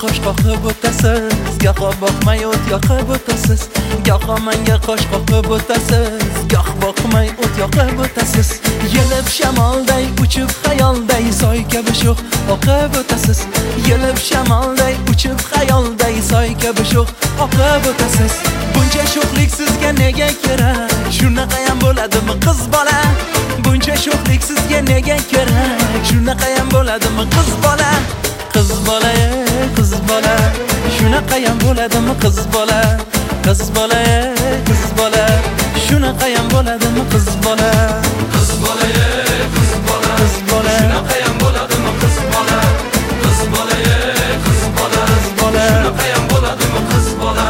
qosh qoqib o'tasiz, goho boqmay o't yoqib o'tasiz, goho menga qosh qoqib o'tasiz, goh boqmay o't yoqib o'tasiz. Yelib shamolday uchib xayolday soy kabi sho'x oqib o'tasiz. Yelib shamolday uchib xayolday soy kabi sho'x oqib o'tasiz. Buncha sho'xlik sizga nega kerak? Shunaqa ham bo'ladimi qiz bola? Buncha sho'xlik sizga nega kerak? Shunaqa ham bo'ladimi qiz bola? Qiz bola, qiz bola, shunaqa ham bo'ladimi qiz bola? Qiz bola, qiz bola, shunaqa ham bo'ladimi qiz bola? Qiz bola, qiz bola, qiz bola, shunaqa ham bo'ladimi qiz bola? Qiz bola, qiz bola, qiz bola, shunaqa ham bo'ladimi qiz bola?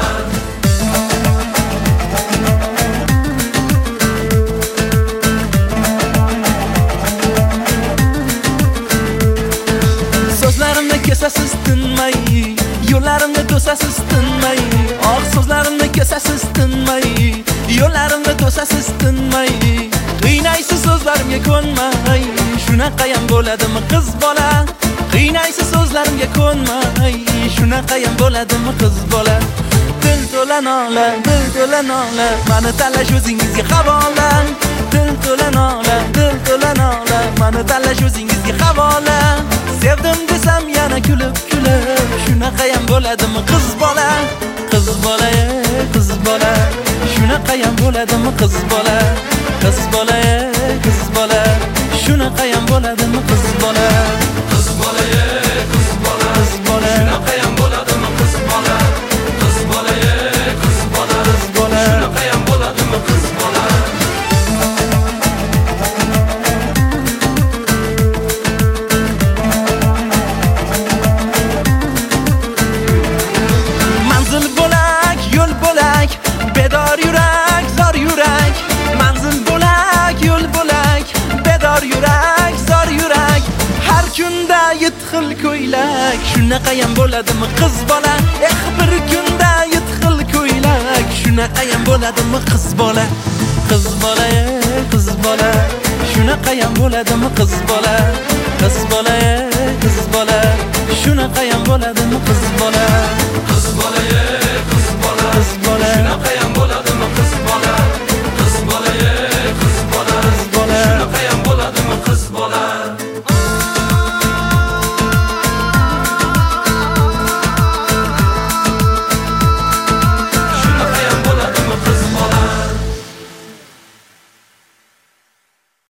so'zlarimni kesasiz tinmay, yo'llarimni to'sasiz tinmay. Oh, so'zlarimni kesasiz tinmay, yo'llarimni to'sasiz tinmay. Qiynaysiz so'zlarimga ko'nmay, shunaqa ham bo'ladimi qiz bola? Qiynaysiz so'zlarimga ko'nmay, shunaqa ham bo'ladimi qiz bola? Dil to'la nola, dil to'la nola, mani tanlash o'zingizga havola. Dil to'la nola, dil to'la nola, mani tanlash o'zingizga havola. Sevdim desam yana kulib kulib, shunaqa ham bo'ladimi qiz bola? Qiz bola, qiz bola, shunaqa ham bo'ladimi qiz bola? Qiz bola, qiz bola, shunaqa ham bo'ladimi qiz bola? Qiz bola, qiz bola, Qiz bola, shunaqa ham bo'ladimi qiz bola? Qiz bola, qiz bola, qiz bola, shunaqa ham bo'ladimi qiz bola? manzil bo'lak, yo'l bo'lak, bedor yurak, zor yurak. Manzil bo'lak, yo'l bo'lak, bedor yurak, zor yurak. Har kunda yetxil ko'ylak, shunaqa ham bo'ladimi qiz bola? Bir kunda yetxil ko'ylak, shunaqa ham bo'ladimi qiz bola? Qiz bola, qiz bola, shunaqa ham bo'ladimi qiz bola? Qiz bola, qiz bola, shunaqa ham bo'ladimi qiz bola? Qiz bola,